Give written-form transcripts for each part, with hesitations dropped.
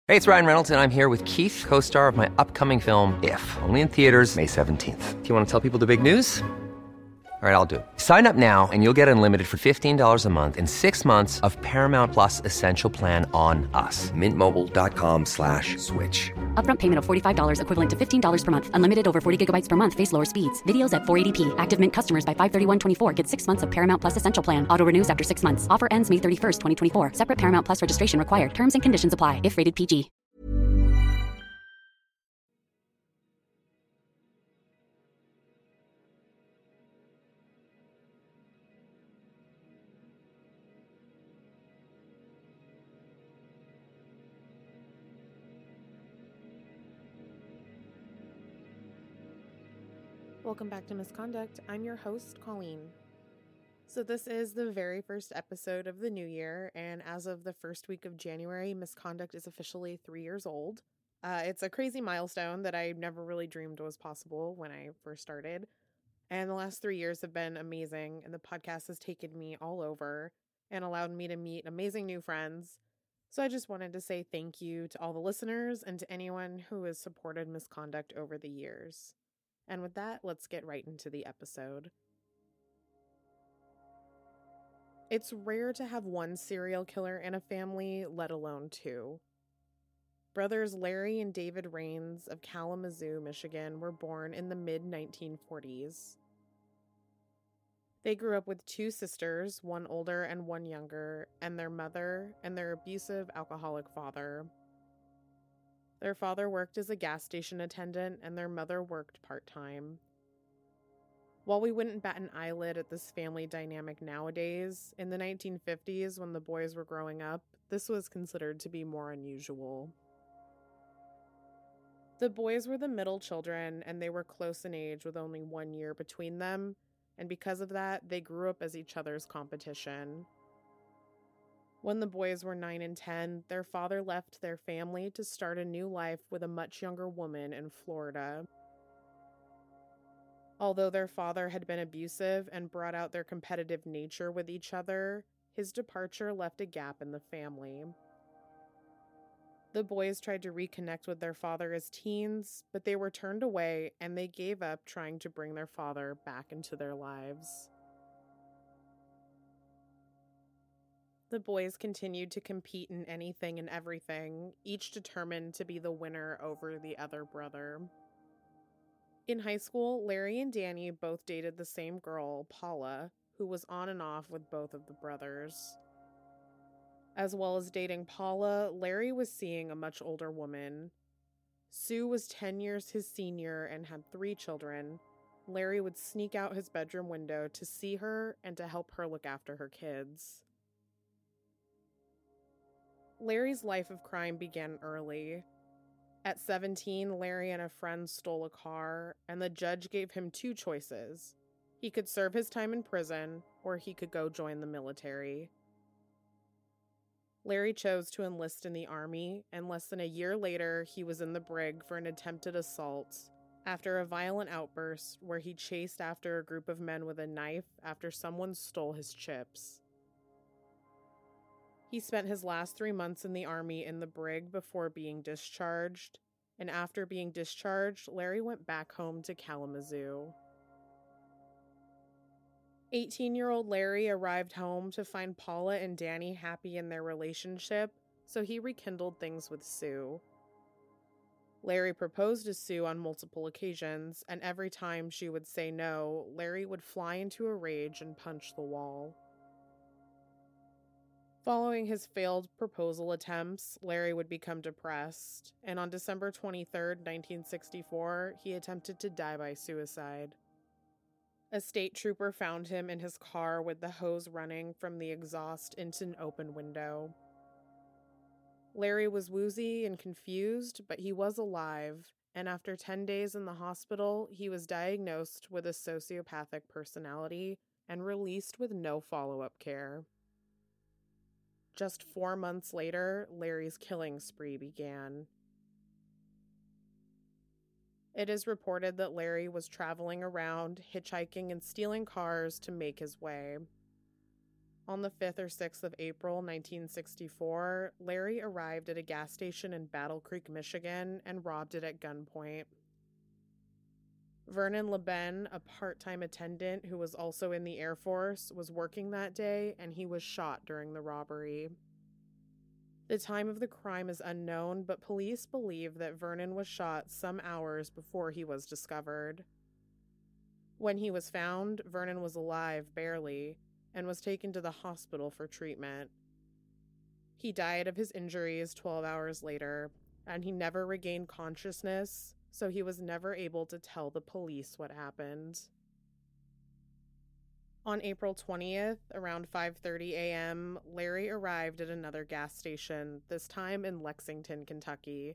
Hey, it's Ryan Reynolds, and I'm here with Keith, co-star of my upcoming film, If, only in theaters May 17th. Do you want to tell people the big news? All right, I'll do it. Sign up now and you'll get unlimited for $15 a month and 6 months of Paramount Plus Essential Plan on us. MintMobile.com/switch. Upfront payment of $45 equivalent to $15 per month. Unlimited over 40 gigabytes per month. Face lower speeds. Videos at 480p. Active Mint customers by 531.24 get 6 months of Paramount Plus Essential Plan. Auto renews after 6 months. Offer ends May 31st, 2024. Separate Paramount Plus registration required. Terms and conditions apply if rated PG. Welcome back to Misconduct. I'm your host, Colleen. So this is the very first episode of the new year, and as of the first week of January, Misconduct is officially 3 years old. It's a crazy milestone that I never really dreamed was possible when I first started, and the last 3 years have been amazing, and the podcast has taken me all over and allowed me to meet amazing new friends. So I just wanted to say thank you to all the listeners and to anyone who has supported Misconduct over the years. And with that, let's get right into the episode. It's rare to have one serial killer in a family, let alone two. Brothers Larry and David Rains of Kalamazoo, Michigan, were born in the mid-1940s. They grew up with two sisters, one older and one younger, and their mother and their abusive alcoholic father. Their father worked as a gas station attendant, and their mother worked part-time. While we wouldn't bat an eyelid at this family dynamic nowadays, in the 1950s, when the boys were growing up, this was considered to be more unusual. The boys were the middle children, and they were close in age with only 1 year between them, and because of that, they grew up as each other's competition. When the boys were 9 and 10, their father left their family to start a new life with a much younger woman in Florida. Although their father had been abusive and brought out their competitive nature with each other, his departure left a gap in the family. The boys tried to reconnect with their father as teens, but they were turned away and they gave up trying to bring their father back into their lives. The boys continued to compete in anything and everything, each determined to be the winner over the other brother. In high school, Larry and Danny both dated the same girl, Paula, who was on and off with both of the brothers. As well as dating Paula, Larry was seeing a much older woman. Sue was 10 years his senior and had 3 children. Larry would sneak out his bedroom window to see her and to help her look after her kids. Larry's life of crime began early. At 17, Larry and a friend stole a car, and the judge gave him 2 choices. He could serve his time in prison, or he could go join the military. Larry chose to enlist in the Army, and less than a year later, he was in the brig for an attempted assault after a violent outburst where he chased after a group of men with a knife after someone stole his chips. He spent his last 3 months in the Army in the brig before being discharged, and after being discharged, Larry went back home to Kalamazoo. 18-year-old Larry arrived home to find Paula and Danny happy in their relationship, so he rekindled things with Sue. Larry proposed to Sue on multiple occasions, and every time she would say no, Larry would fly into a rage and punch the wall. Following his failed proposal attempts, Larry would become depressed, and on December 23, 1964, he attempted to die by suicide. A state trooper found him in his car with the hose running from the exhaust into an open window. Larry was woozy and confused, but he was alive, and after 10 days in the hospital, he was diagnosed with a sociopathic personality and released with no follow-up care. Just 4 months later, Larry's killing spree began. It is reported that Larry was traveling around, hitchhiking and stealing cars to make his way. On the 5th or 6th of April 1964, Larry arrived at a gas station in Battle Creek, Michigan, and robbed it at gunpoint. Vernon LeBen, a part-time attendant who was also in the Air Force, was working that day, and he was shot during the robbery. The time of the crime is unknown, but police believe that Vernon was shot some hours before he was discovered. When he was found, Vernon was alive, barely, and was taken to the hospital for treatment. He died of his injuries 12 hours later, and he never regained consciousness, so he was never able to tell the police what happened. On April 20th, around 5:30 a.m., Larry arrived at another gas station, this time in Lexington, Kentucky.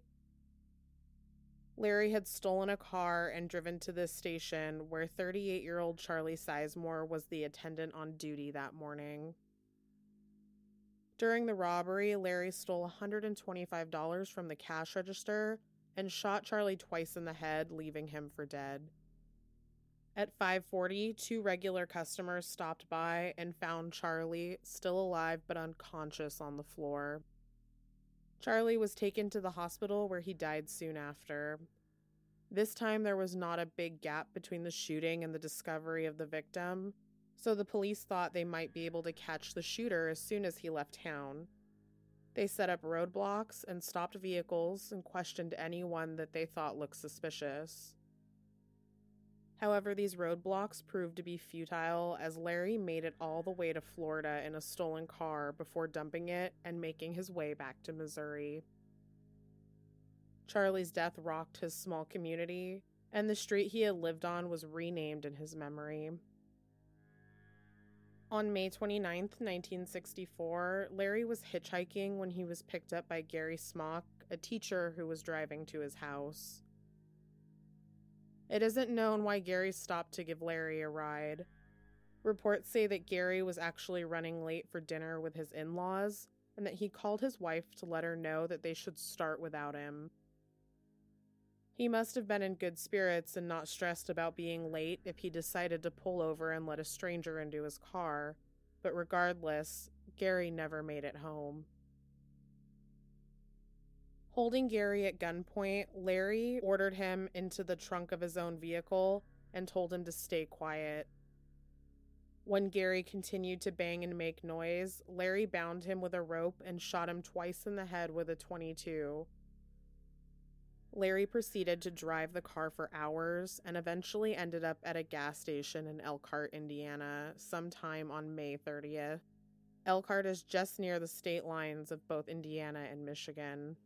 Larry had stolen a car and driven to this station where 38-year-old Charlie Sizemore was the attendant on duty that morning. During the robbery, Larry stole $125 from the cash register and shot Charlie twice in the head, leaving him for dead. At 5:40, 2 regular customers stopped by and found Charlie, still alive but unconscious, on the floor. Charlie was taken to the hospital where he died soon after. This time there was not a big gap between the shooting and the discovery of the victim, so the police thought they might be able to catch the shooter as soon as he left town. They set up roadblocks and stopped vehicles and questioned anyone that they thought looked suspicious. However, these roadblocks proved to be futile as Larry made it all the way to Florida in a stolen car before dumping it and making his way back to Missouri. Charlie's death rocked his small community, and the street he had lived on was renamed in his memory. On May 29, 1964, Larry was hitchhiking when he was picked up by Gary Smock, a teacher who was driving to his house. It isn't known why Gary stopped to give Larry a ride. Reports say that Gary was actually running late for dinner with his in-laws, and that he called his wife to let her know that they should start without him. He must have been in good spirits and not stressed about being late if he decided to pull over and let a stranger into his car, but regardless, Gary never made it home. Holding Gary at gunpoint, Larry ordered him into the trunk of his own vehicle and told him to stay quiet. When Gary continued to bang and make noise, Larry bound him with a rope and shot him twice in the head with a .22. Larry proceeded to drive the car for hours and eventually ended up at a gas station in Elkhart, Indiana, sometime on May 30th. Elkhart is just near the state lines of both Indiana and Michigan.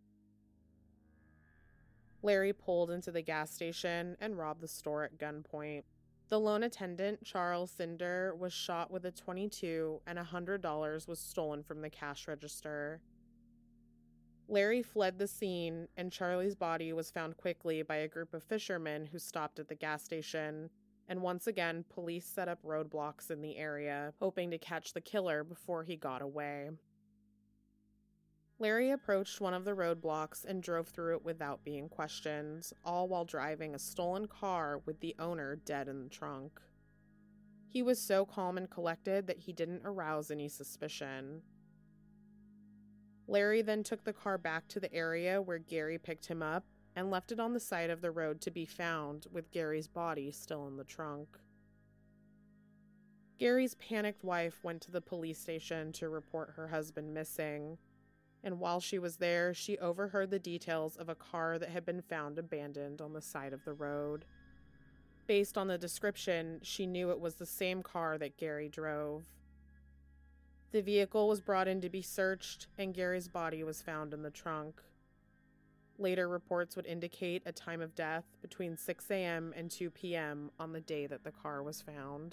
Larry pulled into the gas station and robbed the store at gunpoint. The lone attendant, Charles Cinder, was shot with a .22 and $100 was stolen from the cash register. Larry fled the scene, and Charlie's body was found quickly by a group of fishermen who stopped at the gas station, and once again, police set up roadblocks in the area, hoping to catch the killer before he got away. Larry approached one of the roadblocks and drove through it without being questioned, all while driving a stolen car with the owner dead in the trunk. He was so calm and collected that he didn't arouse any suspicion. Larry then took the car back to the area where Gary picked him up and left it on the side of the road to be found, with Gary's body still in the trunk. Gary's panicked wife went to the police station to report her husband missing, and while she was there, she overheard the details of a car that had been found abandoned on the side of the road. Based on the description, she knew it was the same car that Gary drove. The vehicle was brought in to be searched, and Gary's body was found in the trunk. Later reports would indicate a time of death between 6 a.m. and 2 p.m. on the day that the car was found.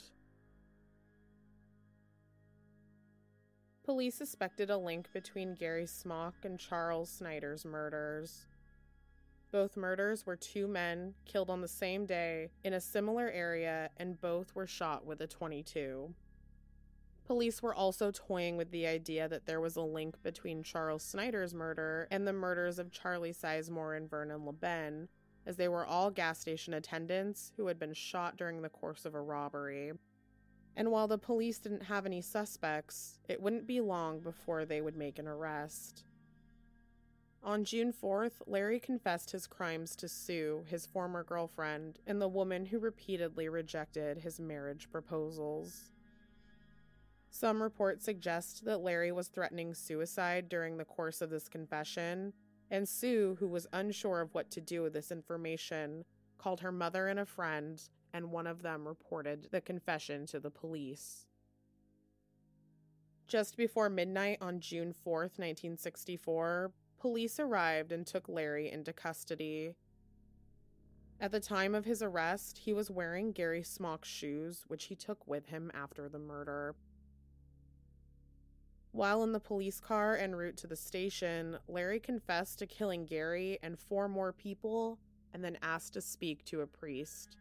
Police suspected a link between Gary Smock and Charles Snyder's murders. Both murders were 2 men killed on the same day in a similar area, and both were shot with a .22. Police were also toying with the idea that there was a link between Charles Snyder's murder and the murders of Charlie Sizemore and Vernon LeBen, as they were all gas station attendants who had been shot during the course of a robbery. And while the police didn't have any suspects, it wouldn't be long before they would make an arrest. On June 4th, Larry confessed his crimes to Sue, his former girlfriend, and the woman who repeatedly rejected his marriage proposals. Some reports suggest that Larry was threatening suicide during the course of this confession, and Sue, who was unsure of what to do with this information, called her mother and a friend, and one of them reported the confession to the police. Just before midnight on June 4th, 1964, police arrived and took Larry into custody. At the time of his arrest, he was wearing Gary Smock's shoes, which he took with him after the murder. While in the police car en route to the station, Larry confessed to killing Gary and 4 more people, and then asked to speak to a priest.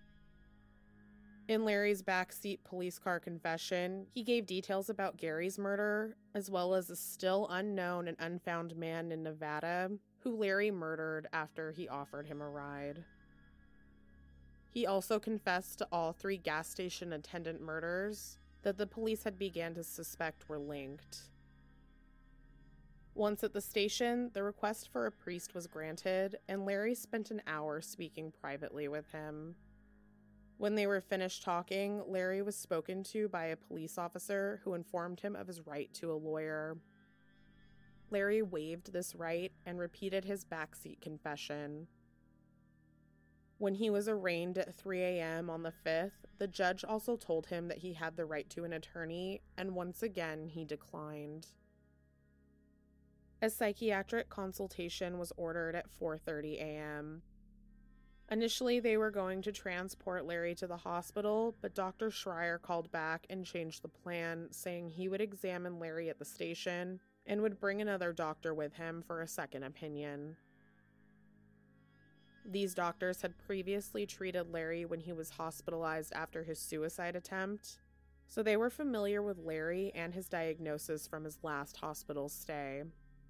In Larry's backseat police car confession, he gave details about Gary's murder, as well as a still unknown and unfound man in Nevada who Larry murdered after he offered him a ride. He also confessed to all 3 gas station attendant murders that the police had began to suspect were linked. Once at the station, the request for a priest was granted, and Larry spent an hour speaking privately with him. When they were finished talking, Larry was spoken to by a police officer who informed him of his right to a lawyer. Larry waived this right and repeated his backseat confession. When he was arraigned at 3 a.m. on the 5th, the judge also told him that he had the right to an attorney, and once again he declined. A psychiatric consultation was ordered at 4:30 a.m. Initially, they were going to transport Larry to the hospital, but Dr. Schreier called back and changed the plan, saying he would examine Larry at the station and would bring another doctor with him for a second opinion. These doctors had previously treated Larry when he was hospitalized after his suicide attempt, so they were familiar with Larry and his diagnosis from his last hospital stay.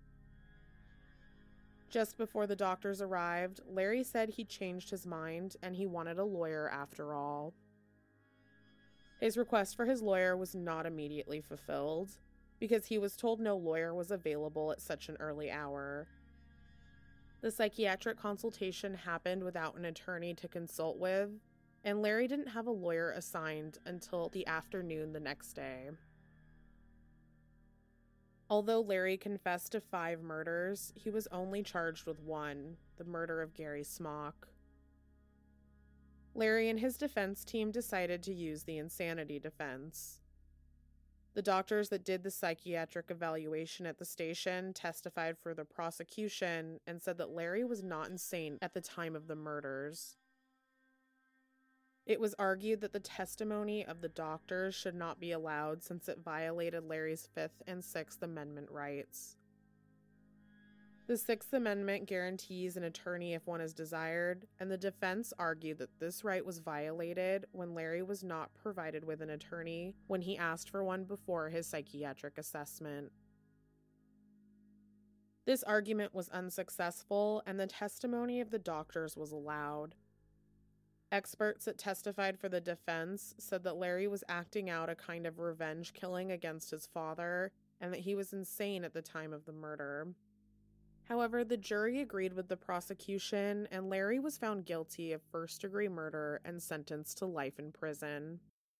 Just before the doctors arrived, Larry said he changed his mind and he wanted a lawyer after all. His request for his lawyer was not immediately fulfilled, because he was told no lawyer was available at such an early hour. The psychiatric consultation happened without an attorney to consult with, and Larry didn't have a lawyer assigned until the afternoon the next day. Although Larry confessed to 5 murders, he was only charged with 1, the murder of Gary Smock. Larry and his defense team decided to use the insanity defense. The doctors that did the psychiatric evaluation at the station testified for the prosecution and said that Larry was not insane at the time of the murders. It was argued that the testimony of the doctors should not be allowed since it violated Larry's 5th and 6th Amendment rights. The 6th Amendment guarantees an attorney if one is desired, and the defense argued that this right was violated when Larry was not provided with an attorney when he asked for one before his psychiatric assessment. This argument was unsuccessful, and the testimony of the doctors was allowed. Experts that testified for the defense said that Larry was acting out a kind of revenge killing against his father, and that he was insane at the time of the murder. However, the jury agreed with the prosecution, and Larry was found guilty of first-degree murder and sentenced to life in prison.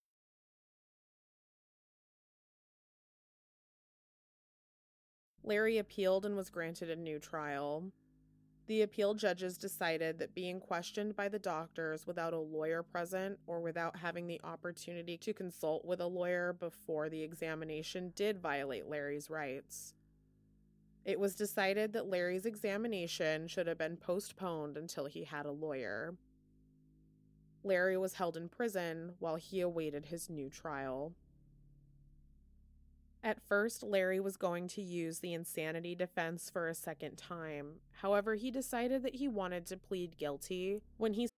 Larry appealed and was granted a new trial. The appeal judges decided that being questioned by the doctors without a lawyer present or without having the opportunity to consult with a lawyer before the examination did violate Larry's rights. It was decided that Larry's examination should have been postponed until he had a lawyer. Larry was held in prison while he awaited his new trial. At first, Larry was going to use the insanity defense for a second time. However, he decided that he wanted to plead guilty when he...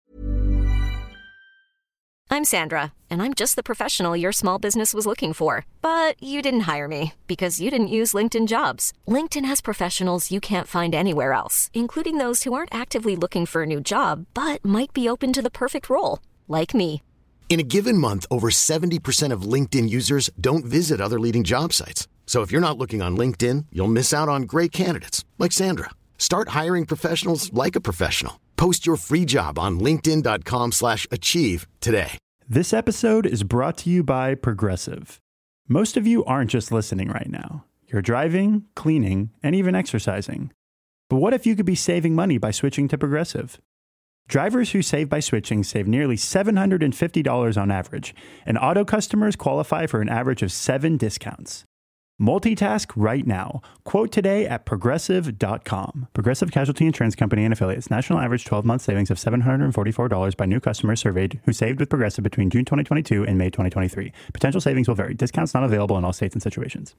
I'm Sandra, and I'm just the professional your small business was looking for. But you didn't hire me because you didn't use LinkedIn Jobs. LinkedIn has professionals you can't find anywhere else, including those who aren't actively looking for a new job, but might be open to the perfect role, like me. In a given month, over 70% of LinkedIn users don't visit other leading job sites. So if you're not looking on LinkedIn, you'll miss out on great candidates like Sandra. Start hiring professionals like a professional. Post your free job on linkedin.com/achieve today. This episode is brought to you by Progressive. Most of you aren't just listening right now. You're driving, cleaning, and even exercising. But what if you could be saving money by switching to Progressive? Drivers who save by switching save nearly $750 on average, and auto customers qualify for an average of 7 discounts. Multitask right now. Quote today at Progressive.com. Progressive Casualty Insurance Company and Affiliates. National average 12-month savings of $744 by new customers surveyed who saved with Progressive between June 2022 and May 2023. Potential savings will vary. Discounts not available in all states and situations.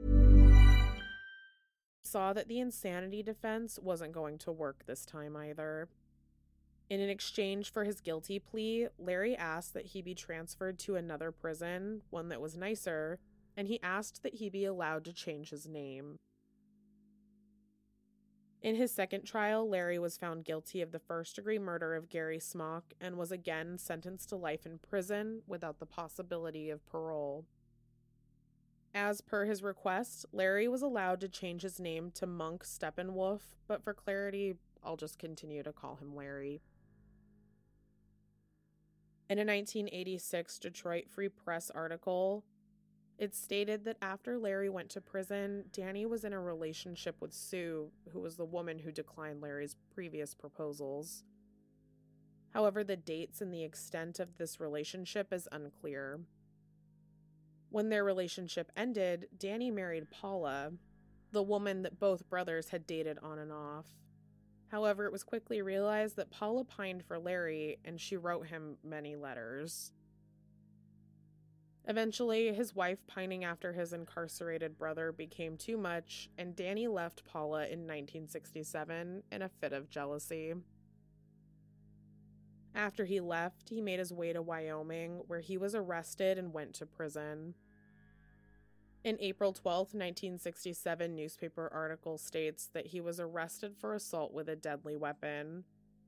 Saw that the insanity defense wasn't going to work this time either. In an exchange for his guilty plea, Larry asked that he be transferred to another prison, one that was nicer, and he asked that he be allowed to change his name. In his second trial, Larry was found guilty of the first-degree murder of Gary Smock and was again sentenced to life in prison without the possibility of parole. As per his request, Larry was allowed to change his name to Monk Steppenwolf, but for clarity, I'll just continue to call him Larry. In a 1986 Detroit Free Press article, it stated that after Larry went to prison, Danny was in a relationship with Sue, who was the woman who declined Larry's previous proposals. However, the dates and the extent of this relationship is unclear. When their relationship ended, Danny married Paula, the woman that both brothers had dated on and off. However, it was quickly realized that Paula pined for Larry, and she wrote him many letters. Eventually, his wife pining after his incarcerated brother became too much, and Danny left Paula in 1967 in a fit of jealousy. After he left, he made his way to Wyoming, where he was arrested and went to prison. An April 12, 1967 newspaper article states that he was arrested for assault with a deadly weapon.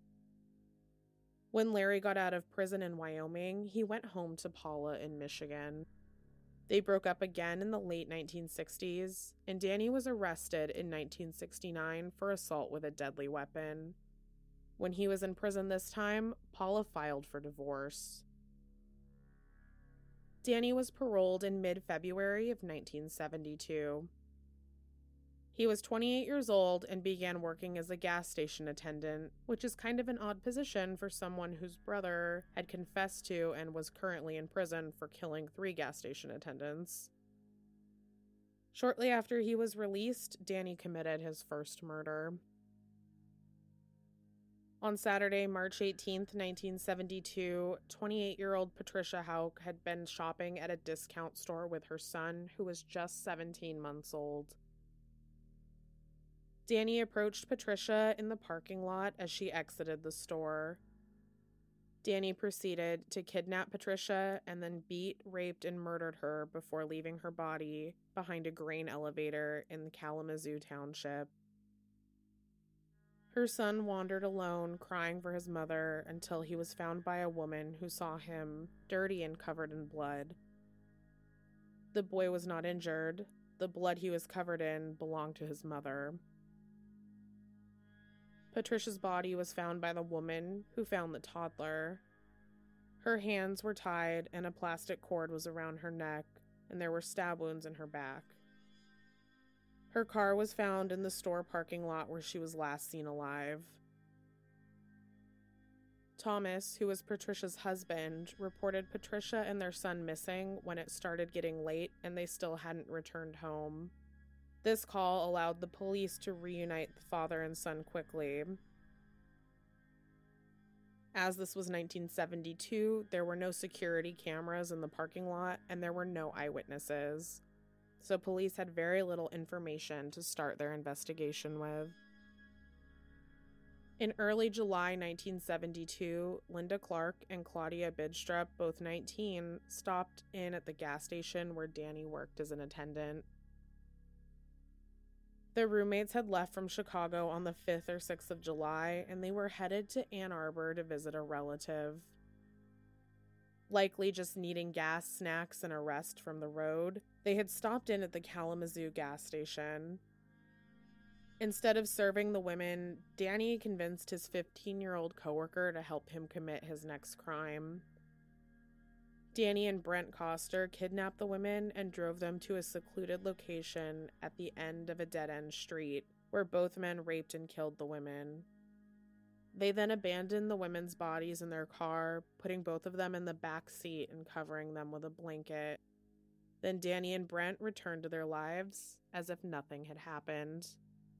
When Larry got out of prison in Wyoming, he went home to Paula in Michigan. They broke up again in the late 1960s, and Danny was arrested in 1969 for assault with a deadly weapon. When he was in prison this time, Paula filed for divorce. Danny was paroled in mid-February of 1972. He was 28 years old and began working as a gas station attendant, which is kind of an odd position for someone whose brother had confessed to and was currently in prison for killing 3 gas station attendants. Shortly after he was released, Danny committed his first murder. On Saturday, March 18, 1972, 28-year-old Patricia Houck had been shopping at a discount store with her son, who was just 17 months old. Danny approached Patricia in the parking lot as she exited the store. Danny proceeded to kidnap Patricia and then beat, raped, and murdered her before leaving her body behind a grain elevator in Kalamazoo Township. Her son wandered alone, crying for his mother, until he was found by a woman who saw him, dirty and covered in blood. The boy was not injured. The blood he was covered in belonged to his mother. Patricia's body was found by the woman who found the toddler. Her hands were tied and a plastic cord was around her neck, and there were stab wounds in her back. Her car was found in the store parking lot where she was last seen alive. Thomas, who was Patricia's husband, reported Patricia and their son missing when it started getting late and they still hadn't returned home. This call allowed the police to reunite the father and son quickly. As this was 1972, there were no security cameras in the parking lot and there were no eyewitnesses. So police had very little information to start their investigation with. In early July 1972, Linda Clark and Claudia Bidstrup, both 19, stopped in at the gas station where Danny worked as an attendant. Their roommates had left from Chicago on the 5th or 6th of July, and they were headed to Ann Arbor to visit a relative. Likely just needing gas, snacks, and a rest from the road, they had stopped in at the Kalamazoo gas station. Instead of serving the women, Danny convinced his 15-year-old coworker to help him commit his next crime. Danny and Brent Coster kidnapped the women and drove them to a secluded location at the end of a dead-end street, where both men raped and killed the women. They then abandoned the women's bodies in their car, putting both of them in the back seat and covering them with a blanket. Then Danny and Brent returned to their lives as if nothing had happened.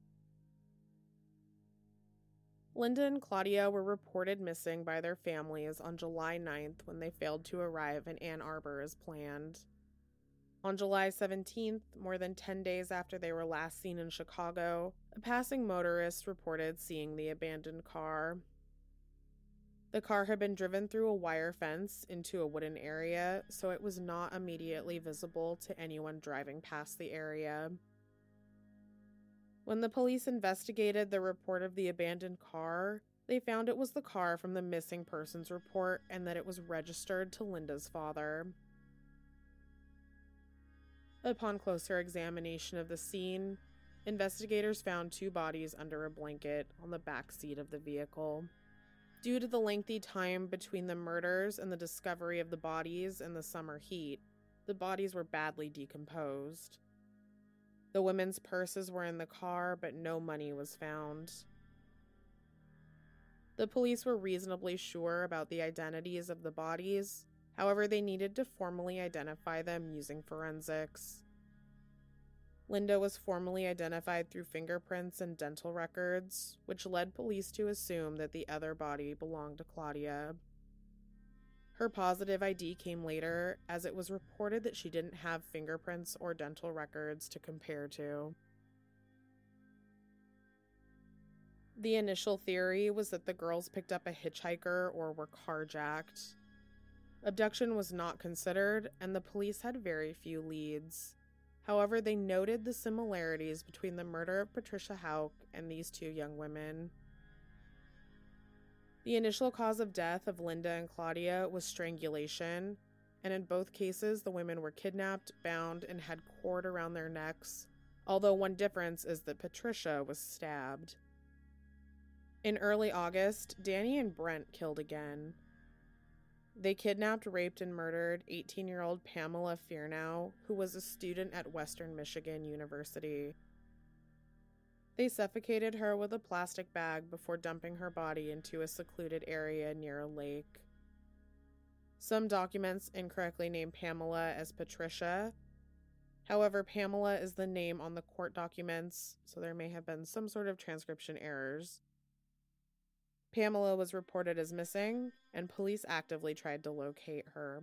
Linda and Claudia were reported missing by their families on July 9th when they failed to arrive in Ann Arbor as planned. On July 17th, more than 10 days after they were last seen in Chicago, a passing motorist reported seeing the abandoned car. The car had been driven through a wire fence into a wooden area, so it was not immediately visible to anyone driving past the area. When the police investigated the report of the abandoned car, they found it was the car from the missing persons report and that it was registered to Linda's father. Upon closer examination of the scene, investigators found 2 bodies under a blanket on the back seat of the vehicle. Due to the lengthy time between the murders and the discovery of the bodies in the summer heat, the bodies were badly decomposed. The women's purses were in the car, but no money was found. The police were reasonably sure about the identities of the bodies. However, they needed to formally identify them using forensics. Linda was formally identified through fingerprints and dental records, which led police to assume that the other body belonged to Claudia. Her positive ID came later, as it was reported that she didn't have fingerprints or dental records to compare to. The initial theory was that the girls picked up a hitchhiker or were carjacked. Abduction was not considered, and the police had very few leads. However, they noted the similarities between the murder of Patricia Houck and these 2 young women. The initial cause of death of Linda and Claudia was strangulation, and in both cases the women were kidnapped, bound, and had cord around their necks, although one difference is that Patricia was stabbed. In early August, Danny and Brent killed again. They kidnapped, raped, and murdered 18-year-old Pamela Fearnow, who was a student at Western Michigan University. They suffocated her with a plastic bag before dumping her body into a secluded area near a lake. Some documents incorrectly named Pamela as Patricia. However, Pamela is the name on the court documents, so there may have been some sort of transcription errors. Pamela was reported as missing, and police actively tried to locate her.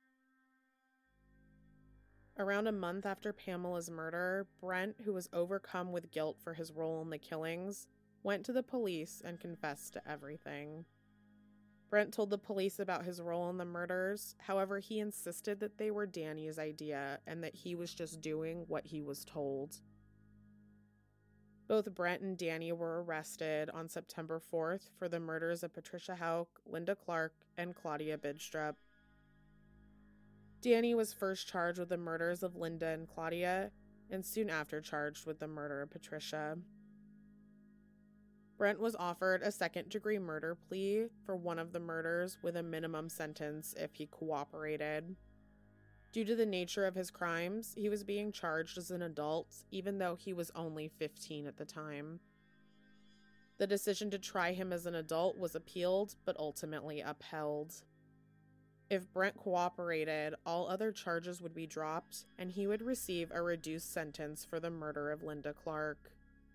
Around a month after Pamela's murder, Brent, who was overcome with guilt for his role in the killings, went to the police and confessed to everything. Brent told the police about his role in the murders, however, he insisted that they were Danny's idea and that he was just doing what he was told. Both Brent and Danny were arrested on September 4th for the murders of Patricia Houck, Linda Clark, and Claudia Bidstrup. Danny was first charged with the murders of Linda and Claudia, and soon after charged with the murder of Patricia. Brent was offered a second-degree murder plea for one of the murders with a minimum sentence if he cooperated. Due to the nature of his crimes, he was being charged as an adult, even though he was only 15 at the time. The decision to try him as an adult was appealed, but ultimately upheld. If Brent cooperated, all other charges would be dropped, and he would receive a reduced sentence for the murder of Linda Clark.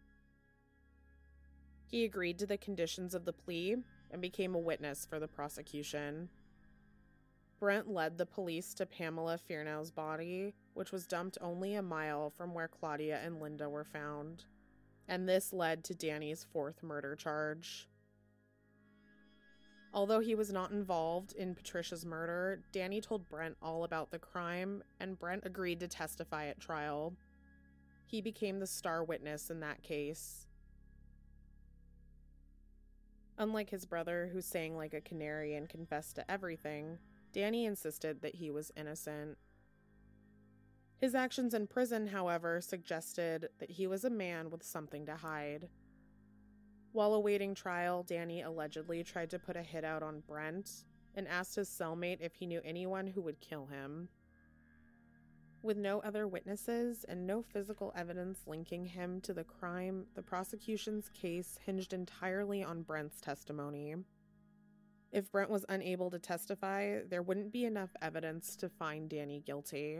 He agreed to the conditions of the plea and became a witness for the prosecution. Brent led the police to Pamela Fearnow's body, which was dumped only a mile from where Claudia and Linda were found, and this led to Danny's 4th murder charge. Although he was not involved in Patricia's murder, Danny told Brent all about the crime, and Brent agreed to testify at trial. He became the star witness in that case. Unlike his brother, who sang like a canary and confessed to everything, Danny insisted that he was innocent. His actions in prison, however, suggested that he was a man with something to hide. While awaiting trial, Danny allegedly tried to put a hit out on Brent and asked his cellmate if he knew anyone who would kill him. With no other witnesses and no physical evidence linking him to the crime, the prosecution's case hinged entirely on Brent's testimony. If Brent was unable to testify, there wouldn't be enough evidence to find Danny guilty.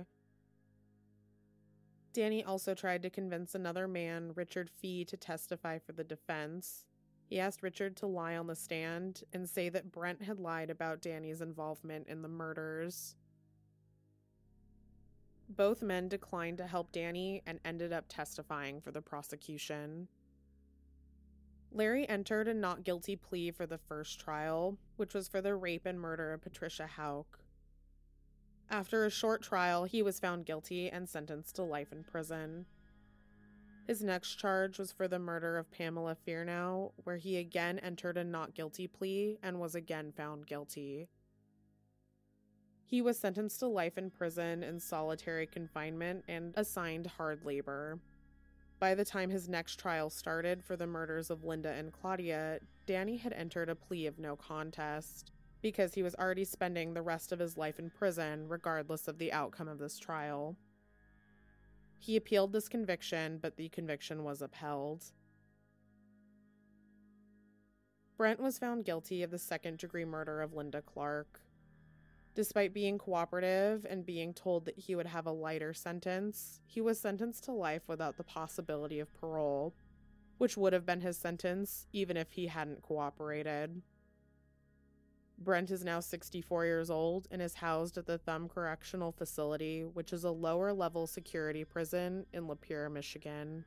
Danny also tried to convince another man, Richard Fee, to testify for the defense. He asked Richard to lie on the stand and say that Brent had lied about Danny's involvement in the murders. Both men declined to help Danny and ended up testifying for the prosecution. Larry entered a not guilty plea for the first trial, which was for the rape and murder of Patricia Houck. After a short trial, he was found guilty and sentenced to life in prison. His next charge was for the murder of Pamela Fearnow, where he again entered a not guilty plea and was again found guilty. He was sentenced to life in prison in solitary confinement and assigned hard labor. By the time his next trial started for the murders of Linda and Claudia, Danny had entered a plea of no contest, because he was already spending the rest of his life in prison regardless of the outcome of this trial. He appealed this conviction, but the conviction was upheld. Brent was found guilty of the second-degree murder of Linda Clark. Despite being cooperative and being told that he would have a lighter sentence, he was sentenced to life without the possibility of parole, which would have been his sentence even if he hadn't cooperated. Brent is now 64 years old and is housed at the Thumb Correctional Facility, which is a lower-level security prison in Lapeer, Michigan.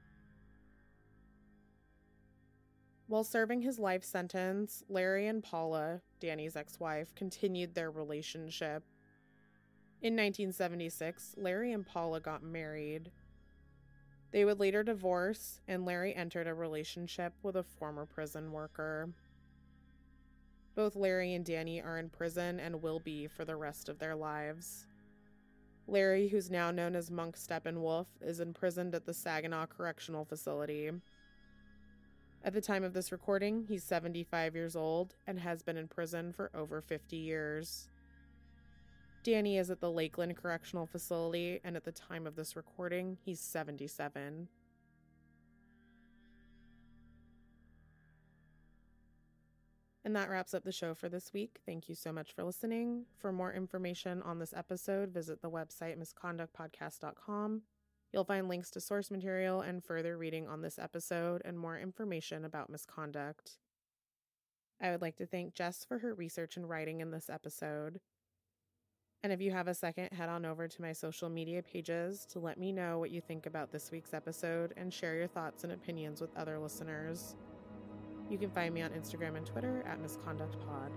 While serving his life sentence, Larry and Paula, Danny's ex-wife, continued their relationship. In 1976, Larry and Paula got married. They would later divorce, and Larry entered a relationship with a former prison worker. Both Larry and Danny are in prison and will be for the rest of their lives. Larry, who's now known as Monk Steppenwolf, is imprisoned at the Saginaw Correctional Facility. At the time of this recording, he's 75 years old and has been in prison for over 50 years. Danny is at the Lakeland Correctional Facility, and at the time of this recording, he's 77. And that wraps up the show for this week. Thank you so much for listening. For more information on this episode, visit the website misconductpodcast.com. You'll find links to source material and further reading on this episode and more information about misconduct. I would like to thank Jess for her research and writing in this episode. And if you have a second, head on over to my social media pages to let me know what you think about this week's episode and share your thoughts and opinions with other listeners. You can find me on Instagram and Twitter at misconductpod.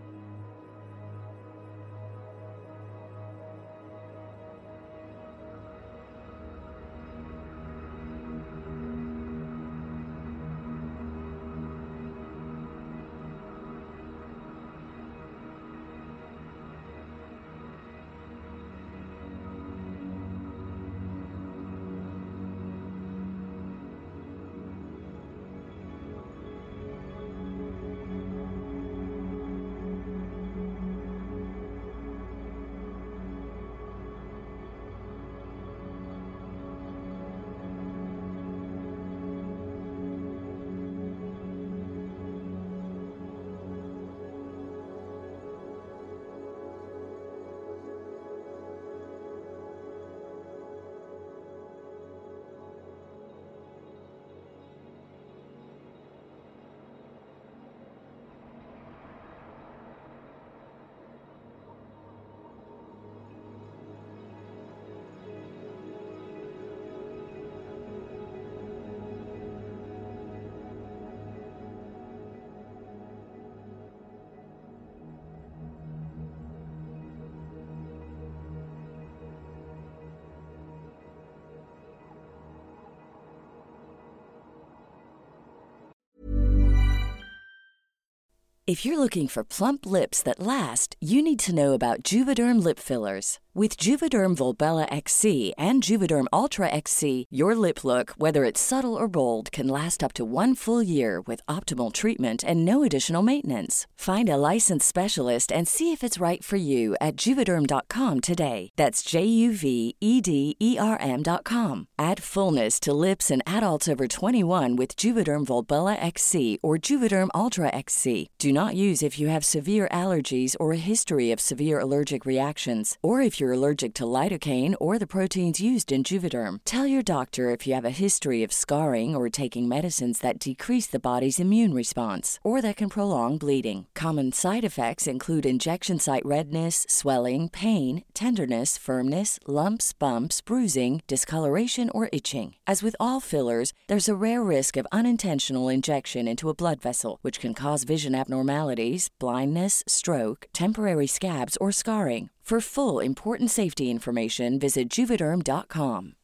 If you're looking for plump lips that last, you need to know about Juvederm lip fillers. With Juvederm Volbella XC and Juvederm Ultra XC, your lip look, whether it's subtle or bold, can last up to 1 full year with optimal treatment and no additional maintenance. Find a licensed specialist and see if it's right for you at Juvederm.com today. That's JUVEDERM.com. Add fullness to lips in adults over 21 with Juvederm Volbella XC or Juvederm Ultra XC. Do not use if you have severe allergies or a history of severe allergic reactions, or if you're allergic to lidocaine or the proteins used in Juvederm. Tell your doctor if you have a history of scarring or taking medicines that decrease the body's immune response or that can prolong bleeding. Common side effects include injection site redness, swelling, pain, tenderness, firmness, lumps, bumps, bruising, discoloration, or itching. As with all fillers, there's a rare risk of unintentional injection into a blood vessel, which can cause vision abnormalities, blindness, stroke, temporary scabs, or scarring. For full, important safety information, visit Juvederm.com.